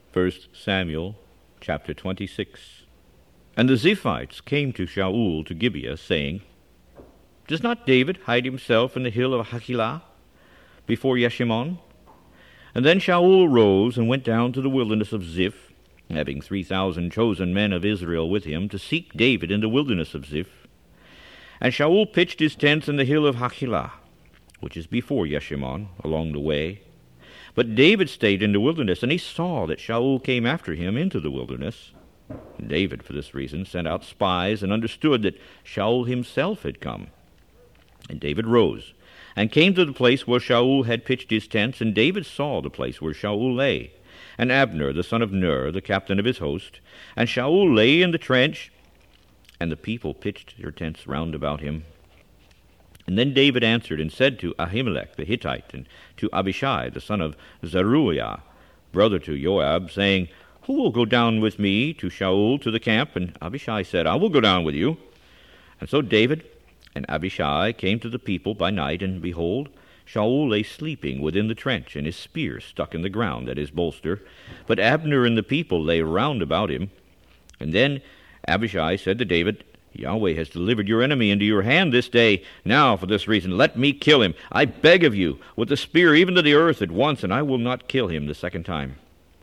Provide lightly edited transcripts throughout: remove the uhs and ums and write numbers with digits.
1 Samuel chapter 26. And the Ziphites came to Shaul to Gibeah, saying, Does not David hide himself in the hill of Hachilah before Yeshimon? And then Shaul arose and went down to the wilderness of Ziph, having 3,000 chosen men of Israel with him, to seek David in the wilderness of Ziph. And Shaul pitched his tents in the hill of Hachilah, which is before Yeshimon, along the way. But David stayed in the wilderness, and he saw that Shaul came after him into the wilderness. And David, for this reason, sent out spies and understood that Shaul himself had come. And David rose and came to the place where Shaul had pitched his tents, and David saw the place where Shaul lay, and Abner, the son of Ner, the captain of his host. And Shaul lay in the trench, and the people pitched their tents round about him. And then David answered and said to Ahimelech the Hittite, and to Abishai the son of Zeruiah, brother to Joab, saying, Who will go down with me to Shaul to the camp? And Abishai said, I will go down with you. And so David and Abishai came to the people by night, and behold, Shaul lay sleeping within the trench, and his spear stuck in the ground at his bolster. But Abner and the people lay round about him. And then Abishai said to David, Yahweh has delivered your enemy into your hand this day. Now, for this reason, let me kill him, I beg of you, with the spear even to the earth at once, and I will not kill him the second time.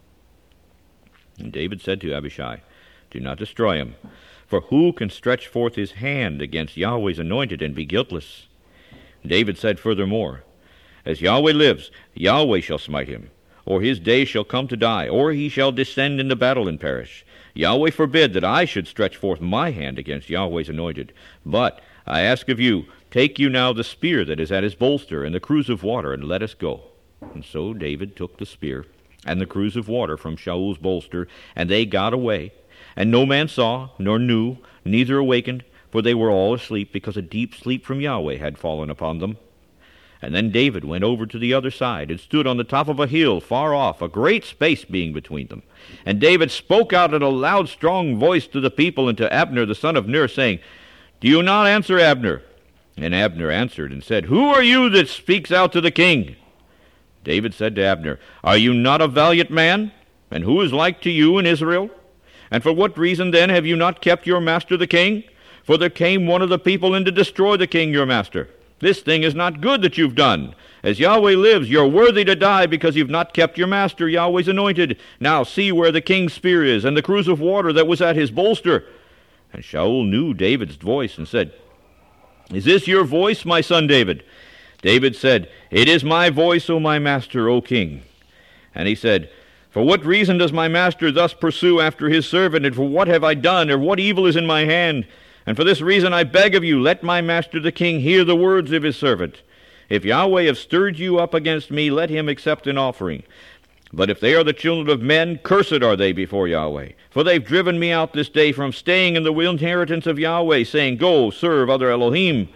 And David said to Abishai, Do not destroy him, for who can stretch forth his hand against Yahweh's anointed and be guiltless? David said furthermore, As Yahweh lives, Yahweh shall smite him, or his day shall come to die, or he shall descend into battle and perish. Yahweh forbid that I should stretch forth my hand against Yahweh's anointed. But I ask of you, take you now the spear that is at his bolster, and the cruse of water, and let us go. And so David took the spear and the cruse of water from Shaul's bolster, and they got away. And no man saw, nor knew, neither awakened, for they were all asleep, because a deep sleep from Yahweh had fallen upon them. And then David went over to the other side, and stood on the top of a hill far off, a great space being between them. And David spoke out in a loud, strong voice to the people and to Abner the son of Ner, saying, Do you not answer, Abner? And Abner answered and said, Who are you that speaks out to the king? David said to Abner, Are you not a valiant man? And who is like to you in Israel? And for what reason then have you not kept your master the king? For there came one of the people in to destroy the king your master. This thing is not good that you've done. As Yahweh lives, you're worthy to die, because you've not kept your master, Yahweh's anointed. Now see where the king's spear is, and the cruse of water that was at his bolster. And Shaul knew David's voice, and said, Is this your voice, my son David? David said, It is my voice, O my master, O king. And he said, For what reason does my master thus pursue after his servant, and for what have I done, or what evil is in my hand? And for this reason I beg of you, let my master the king hear the words of his servant. If Yahweh have stirred you up against me, let him accept an offering. But if they are the children of men, cursed are they before Yahweh. For they've driven me out this day from staying in the inheritance of Yahweh, saying, Go, serve other Elohim.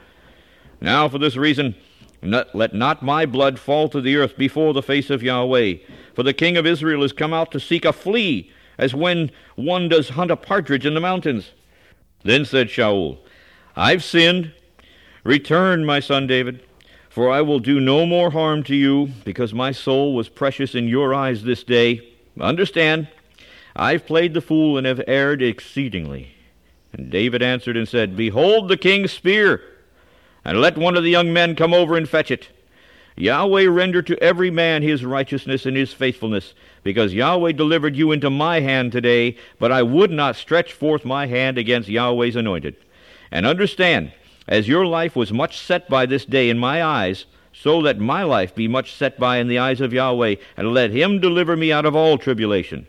Now for this reason, let not my blood fall to the earth before the face of Yahweh. For the king of Israel is come out to seek a flea, as when one does hunt a partridge in the mountains. Then said Shaul, I've sinned. Return, my son David, for I will do no more harm to you, because my soul was precious in your eyes this day. Understand, I've played the fool and have erred exceedingly. And David answered and said, Behold the king's spear, and let one of the young men come over and fetch it. Yahweh render to every man his righteousness and his faithfulness, because Yahweh delivered you into my hand today, but I would not stretch forth my hand against Yahweh's anointed. And understand, as your life was much set by this day in my eyes, so let my life be much set by in the eyes of Yahweh, and let him deliver me out of all tribulation.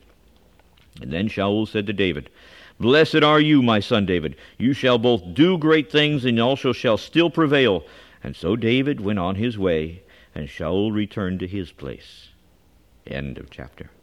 And then Shaul said to David, Blessed are you, my son David. You shall both do great things, and also shall still prevail. And so David went on his way, and Shaul returned to his place. End of chapter.